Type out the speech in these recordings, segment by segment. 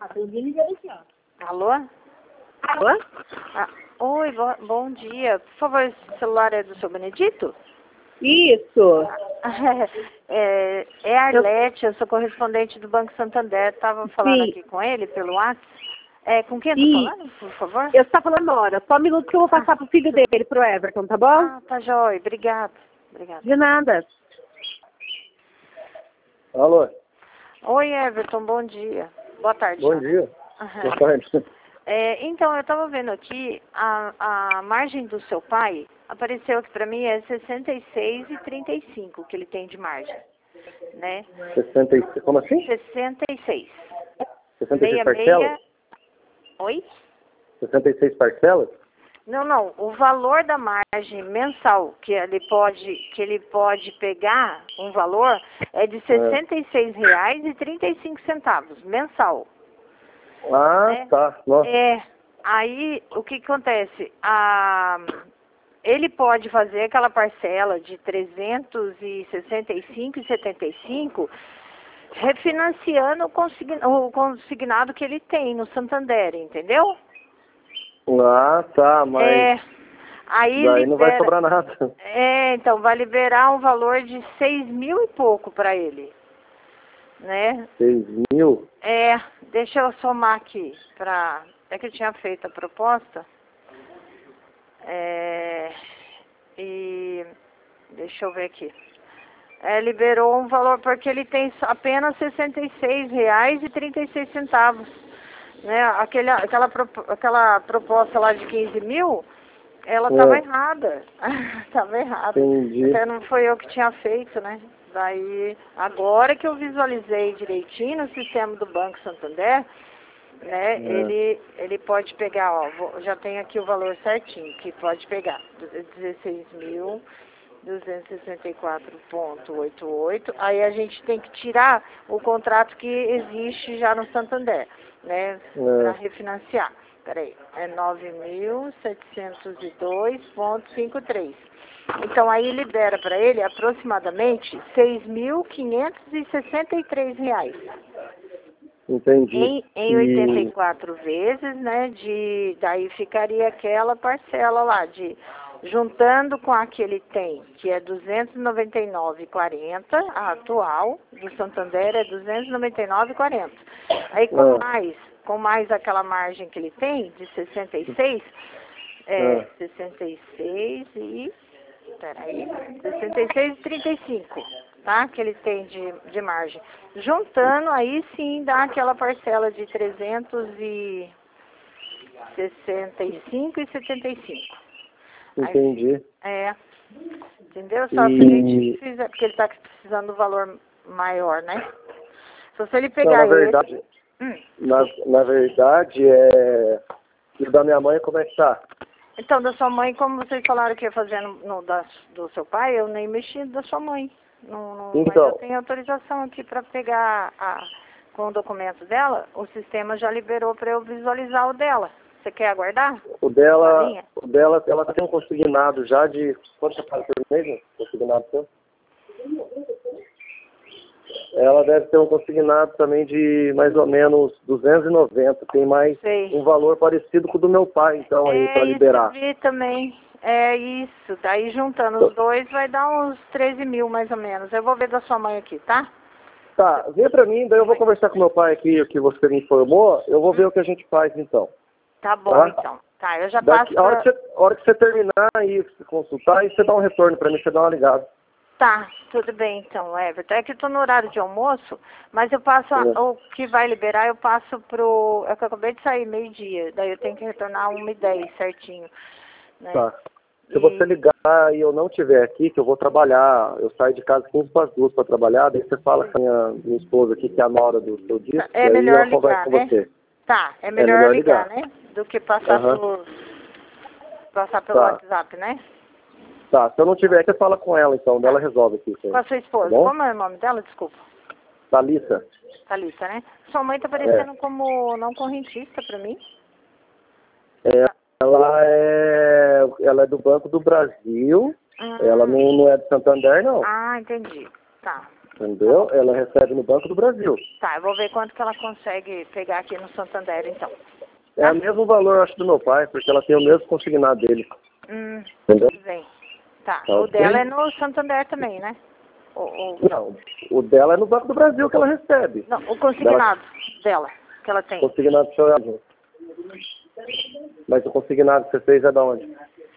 Tem alguém ligando aqui, ó. Alô? Alô? Ah, oi, bom dia. Por favor, esse celular é do seu Benedito? Isso. É a Arlete, eu sou correspondente do Banco Santander. Estava falando Sim. aqui com ele pelo WhatsApp. Com quem eu Sim. tô falando, por favor? Eu estou falando agora. Só um minuto que eu vou passar pro filho dele, pro Everton, tá bom? Ah, tá jóia. Obrigada. De nada. Alô? Oi, Everton, bom dia. Boa tarde. Bom já. dia. Aham. Boa tarde. Então, eu estava vendo aqui, a margem do seu pai apareceu aqui para mim, é 66,35 que ele tem de margem, né? 66. Como assim? 66. 66 parcelas? Oi? 66 parcelas? Não, o valor da margem mensal que ele pode pegar, um valor, é de R$ 66,35 mensal. Ah, né? tá. Nossa. Aí o que acontece? Ele pode fazer aquela parcela de 365,75 refinanciando o consignado que ele tem no Santander, entendeu? Ah, tá, mas Aí daí não vai sobrar nada. Então vai liberar um valor de 6 mil e pouco para ele, né? 6 mil? Deixa eu somar aqui, é que eu tinha feito a proposta, e deixa eu ver aqui. Liberou um valor, porque ele tem apenas R$ 66,36, né? Aquela proposta lá de 15 mil, ela estava errada, estava errada. Entendi. Até não foi eu que tinha feito, né? Daí, agora que eu visualizei direitinho no sistema do Banco Santander, né? Ele pode pegar, ó, já tem aqui o valor certinho, que pode pegar 16.264,88. Aí a gente tem que tirar o contrato que existe já no Santander, né? Para refinanciar. Peraí, é 9.702,53. Então aí libera para ele aproximadamente R$ 6.563. Entendi. Em 84 vezes, né? Daí ficaria aquela parcela lá, juntando com a que ele tem, que é 299,40, a atual do Santander é 299,40. Aí com mais aquela margem que ele tem, de 66, 66,35, tá? Que ele tem de margem. Juntando, aí sim dá aquela parcela de 365,75. Entendi. Entendeu? Só se a gente fizer, porque ele está precisando do valor maior, né? Só se ele pegar na verdade, e o da minha mãe, como é que tá? Então, da sua mãe, como vocês falaram que ia fazer do seu pai, eu nem mexi da sua mãe. Mas eu tenho autorização aqui para pegar com o documento dela, o sistema já liberou para eu visualizar o dela. Você quer aguardar? O dela, ela tem um consignado já de... Quanto você paga por mês, consignado seu? Ela deve ter um consignado também de mais ou menos 290. Tem mais um valor parecido com o do meu pai, então, aí, para liberar. Isso, eu vi também. É isso. Daí, juntando os dois, vai dar uns 13 mil, mais ou menos. Eu vou ver da sua mãe aqui, tá? Tá, vê pra mim, daí eu vou conversar com meu pai aqui, o que você me informou, eu vou ver o que a gente faz, então. Tá bom, então. Tá, eu já passo a hora que você terminar e consultar, aí você dá um retorno pra mim, você dá uma ligada. Tá, tudo bem então, Everton. É que eu tô no horário de almoço, mas eu passo, o que vai liberar, eu passo é que eu acabei de sair meio-dia, daí eu tenho que retornar 1h10 certinho, né? Tá. Se você ligar e eu não estiver aqui, que eu vou trabalhar, eu saio de casa 15 para as 2 para trabalhar, daí você fala com a minha esposa aqui, que é a nora do seu disco, é melhor ligar, né? Você. Tá, é melhor ligar, né? Do que passar pelo WhatsApp, né? Tá, se eu não tiver aqui, você fala com ela, então, ela resolve aqui. Com a sua esposa. Tá, como é o nome dela? Desculpa. Thalissa. Thalissa, né? Sua mãe tá parecendo como não correntista pra mim. Ela é do Banco do Brasil. Ela não é de Santander, não. Ah, entendi. Tá. Entendeu? Ela recebe no Banco do Brasil. Tá, eu vou ver quanto que ela consegue pegar aqui no Santander, então. É o mesmo valor, acho, do meu pai, porque ela tem o mesmo consignado dele. Entendeu? Tudo bem. Tá, Tá o ok? dela é no Santander também, né? Não, o dela é no Banco do Brasil que ela recebe. Não, o consignado dela, que ela tem. Consignado do seu agente. Mas o consignado que você fez é de onde?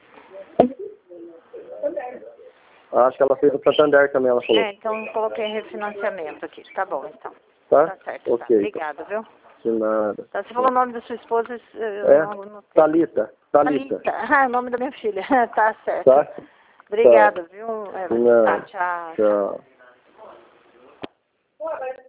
Acho que ela fez no Santander também, ela falou. É, então eu coloquei refinanciamento aqui. Tá bom, então. Tá? Tá certo, Ok. tá. Obrigada, viu? De nada. Tá, você falou o nome da sua esposa, eu É? não notei. Thalita. Ah, é o nome da minha filha. Tá certo. Tá? Obrigada, viu? Não. Tá, tchau. Tchau.